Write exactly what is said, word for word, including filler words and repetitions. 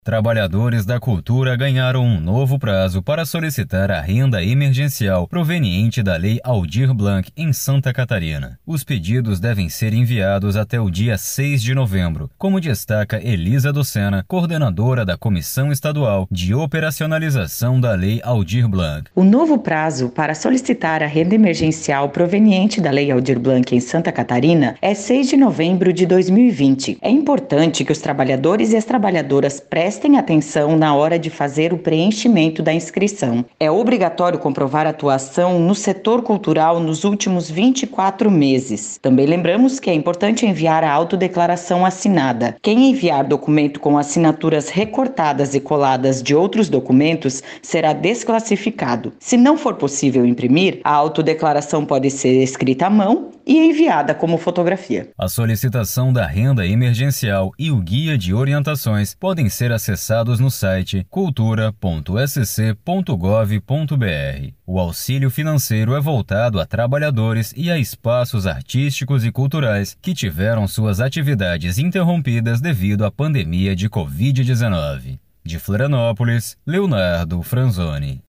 Trabalhadores da cultura ganharam um novo prazo para solicitar a renda emergencial proveniente da Lei Aldir Blanc em Santa Catarina. Os pedidos devem ser enviados até o dia seis de novembro, como destaca Elisa Docena, coordenadora da Comissão Estadual de Operacionalização da Lei Aldir Blanc. O novo prazo para solicitar a renda emergencial proveniente da Lei Aldir Blanc em Santa Catarina é seis de novembro de dois mil e vinte. É importante que os trabalhadores e as trabalhadoras prestem Prestem atenção na hora de fazer o preenchimento da inscrição. É obrigatório comprovar a atuação no setor cultural nos últimos vinte e quatro meses. Também lembramos que é importante enviar a autodeclaração assinada. Quem enviar documento com assinaturas recortadas e coladas de outros documentos será desclassificado. Se não for possível imprimir, a autodeclaração pode ser escrita à mão e enviada como fotografia. A solicitação da renda emergencial e o guia de orientações podem ser acessados no site cultura ponto s c ponto gov ponto b r. O auxílio financeiro é voltado a trabalhadores e a espaços artísticos e culturais que tiveram suas atividades interrompidas devido à pandemia de covid dezenove. De Florianópolis, Leonardo Franzoni.